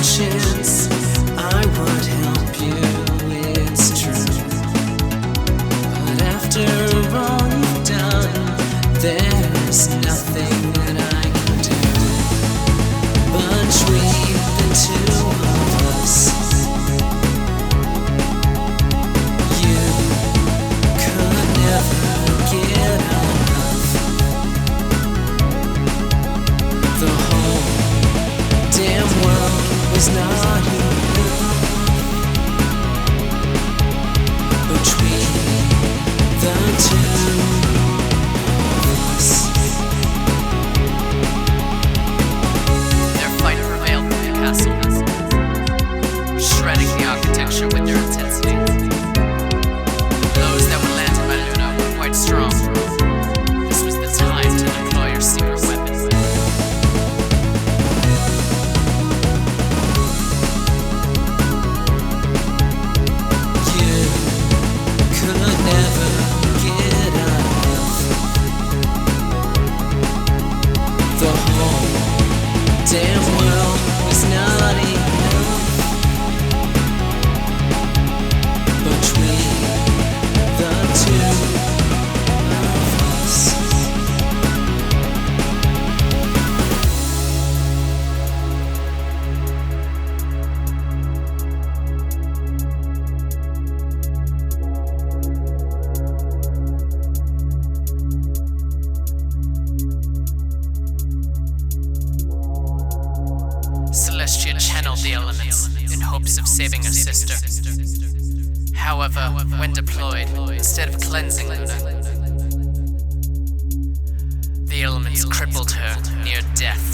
chance, I would help you, it's true. But after all you've done, there's nothing that I can do. Between the two of us, you could never get enough. The whole damn world was not enough. Between the two of us, their fight prevailed in the castle, shredding the architecture with their intensity. Those that were landed by Luna were quite strong. This was the time to deploy your secret weapon. you could never get enough. The whole damn world was not enough. Between the two of us, Celestia channeled the elements in hopes of saving her sister. However, when deployed, instead of cleansing Luna, the elements crippled her near death.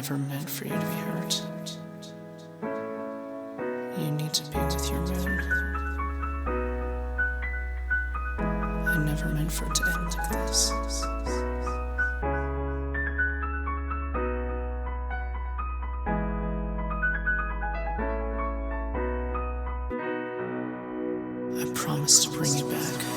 never meant for you to be hurt. You need to be with your moon. I never meant for it to end like this. I promise to bring you back.